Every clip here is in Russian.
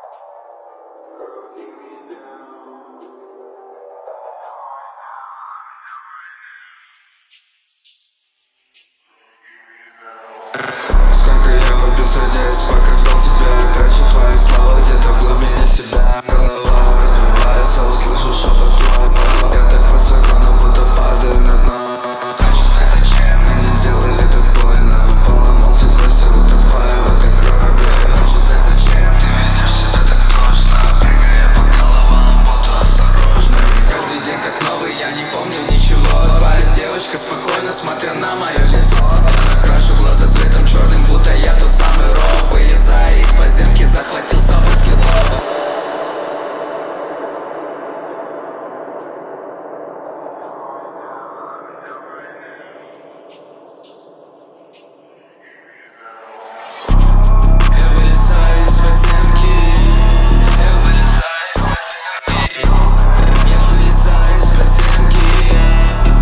Сколько я убил сердец, пока ждал тебя. Прячу твои слова где-то в глубине себя. Голова разбивается, услышу шепот твой. Я так высоко, но будто падаю на дно. Хочу знать зачем они делали так больно. Поломался кости, утопая в этой крови. Хочу знать зачем ты ведешь себя так тошно, прыгая по головам, буду осторожным. Каждый день как новый, я не помню ничего. Бывает девочка спокойно, смотря на мое лицо. Накрашу глаза цветом черным, будто я тот самый ров. Вылезая из подземки, захватил с собой скиллов.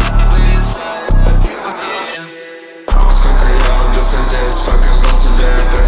Пока ждал тебя.